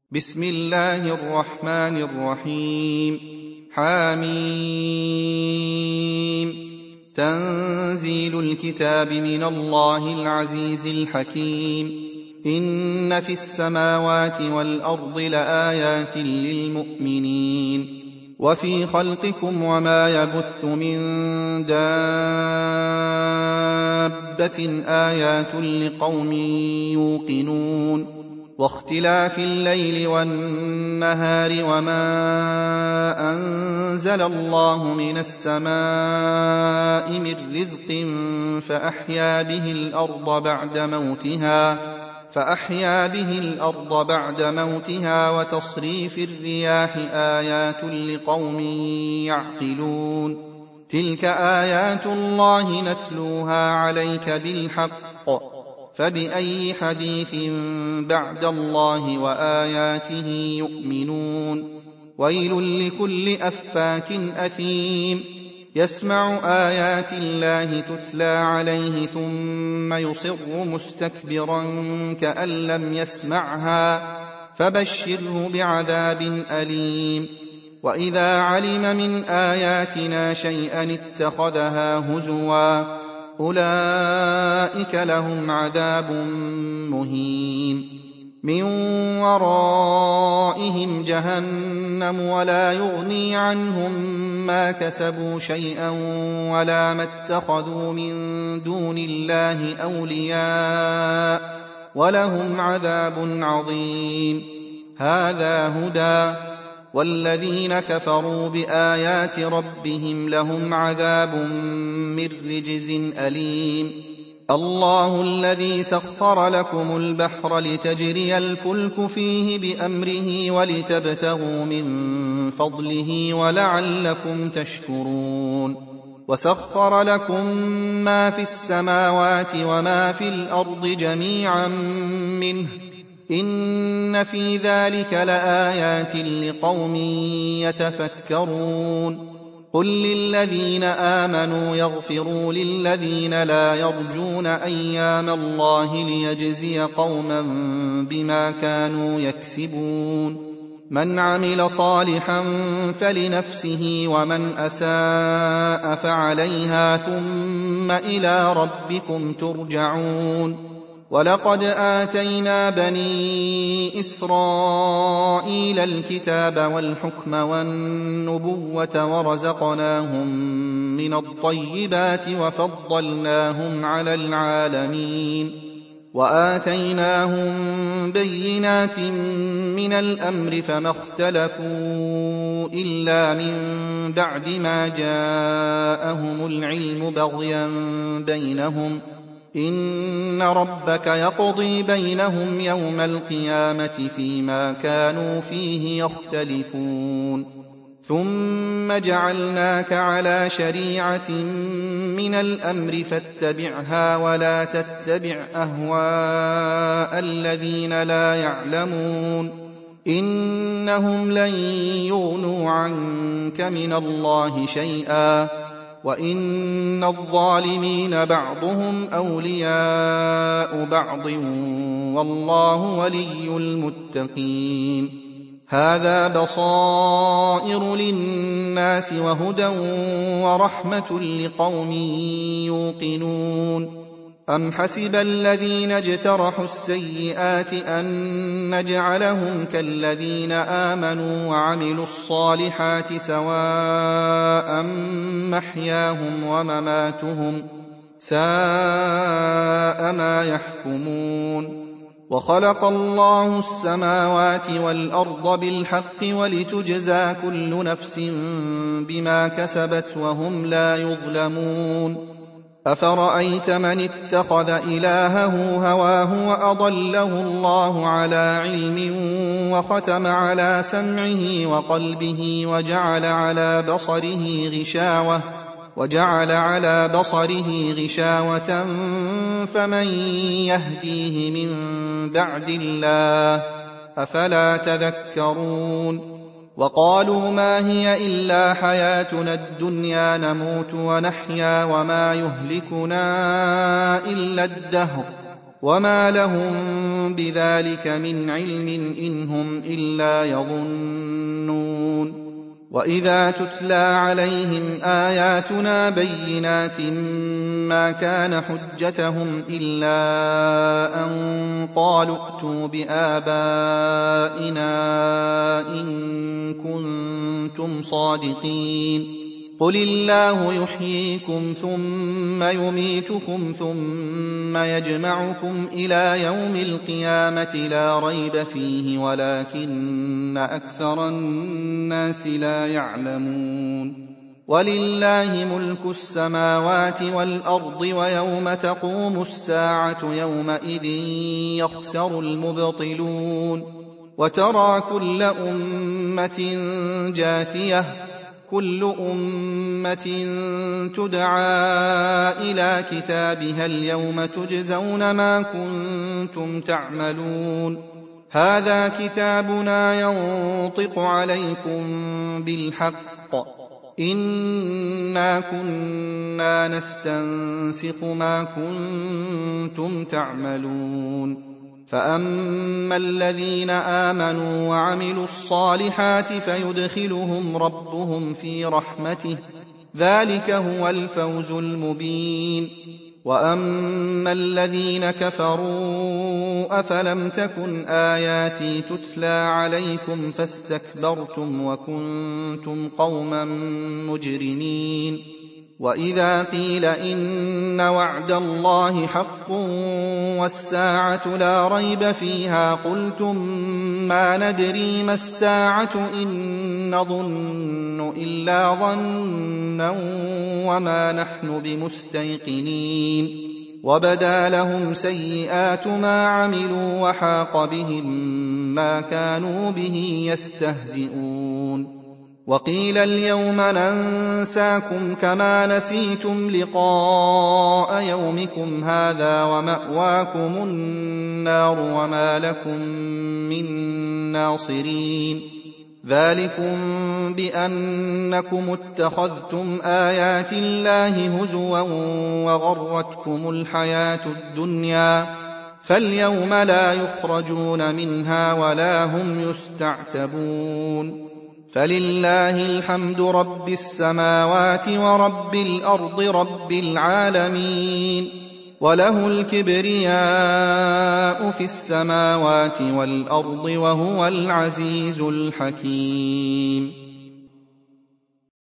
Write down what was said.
بسم الله الرحمن الرحيم. حميم. تنزيل الكتاب من الله العزيز الحكيم. إن في السماوات والأرض لآيات للمؤمنين وفي خلقكم وما يبث من دابة آيات لقوم يوقنون واختلاف الليل والنهار وما أنزل الله من السماء من رزق فأحيا به الأرض بعد موتها وتصريف الرياح آيات لقوم يعقلون. تلك آيات الله نتلوها عليك بالحق فبأي حديث بعد الله وآياته يؤمنون. ويل لكل أفاك أثيم يسمع آيات الله تتلى عليه ثم يصر مستكبرا كأن لم يسمعها فبشره بعذاب أليم. وإذا علم من آياتنا شيئا اتخذها هزوا أولئك لهم عذاب مهين. من ورائهم جهنم ولا يغني عنهم ما كسبوا شيئا ولا ما اتخذوا من دون الله أولياء ولهم عذاب عظيم. هذا هدى والذين كفروا بآيات ربهم لهم عذاب من رجز أليم. الله الذي سخر لكم البحر لتجري الفلك فيه بأمره ولتبتغوا من فضله ولعلكم تشكرون. وسخر لكم ما في السماوات وما في الأرض جميعا منه إن في ذلك لآيات لقوم يتفكرون. قل للذين آمنوا يغفروا للذين لا يرجون أيام الله ليجزي قوما بما كانوا يكسبون. من عمل صالحا فلنفسه ومن أساء فعليها ثم إلى ربكم ترجعون. ولقد آتينا بني إسرائيل الكتاب والحكم والنبوة ورزقناهم من الطيبات وفضلناهم على العالمين. وآتيناهم بينات من الأمر فما اختلفوا إلا من بعد ما جاءهم العلم بغيا بينهم إن ربك يقضي بينهم يوم القيامة فيما كانوا فيه يختلفون. ثم جعلناك على شريعة من الأمر فاتبعها ولا تتبع أهواء الذين لا يعلمون إنهم لن يغنوا عنك من الله شيئا وإن الظالمين بعضهم أولياء بعض والله ولي المتقين. هذا بصائر للناس وهدى ورحمة لقوم يوقنون. أم حسب الذين اجترحوا السيئات أن نجعلهم كالذين آمنوا وعملوا الصالحات سواء محياهم ومماتهم ساء ما يحكمون. وخلق الله السماوات والأرض بالحق ولتجزى كل نفس بما كسبت وهم لا يظلمون. أفرأيت من اتخذ إلهه هواه وأضله الله على علم وختم على سمعه وقلبه وجعل على بصره غشاوة فمن يهديه من بعد الله أفلا تذكرون. وقالوا ما هي إلا حياتنا الدنيا نموت ونحيا وما يهلكنا إلا الدهر وما لهم بذلك من علم إن هم إلا يظنون. وإذا تتلى عليهم آياتنا بينات ما كان حجتهم إلا أن قالوا ائتوا بآبائنا إن كنتم صادقين. قل الله يحييكم ثم يميتكم ثم يجمعكم إلى يوم القيامة لا ريب فيه ولكن أكثر الناس لا يعلمون. ولله ملك السماوات والأرض ويوم تقوم الساعة يومئذ يخسر المبطلون. وترى كل أمة جاثية كل أمة تدعى إلى كتابها اليوم تجزون ما كنتم تعملون. هذا كتابنا ينطق عليكم بالحق إنا كنا نستنسخ ما كنتم تعملون. فأما الذين آمنوا وعملوا الصالحات فيدخلهم ربهم في رحمته ذلك هو الفوز المبين. وأما الذين كفروا أفلم تكن آياتي تتلى عليكم فاستكبرتم وكنتم قوما مجرمين. وإذا قيل إن وعد الله حق والساعة لا ريب فيها قلتم ما ندري ما الساعة إن نظن إلا ظنا وما نحن بمستيقنين. وبدا لهم سيئات ما عملوا وحاق بهم ما كانوا به يستهزئون. وقيل اليوم ننساكم كما نسيتم لقاء يومكم هذا ومأواكم النار وما لكم من ناصرين. ذلكم بأنكم اتخذتم آيات الله هزوا وغرتكم الحياة الدنيا فاليوم لا يخرجون منها ولا هم يستعتبون. فلله الحمد رب السماوات ورب الأرض رب العالمين. وله الكبرياء في السماوات والأرض وهو العزيز الحكيم.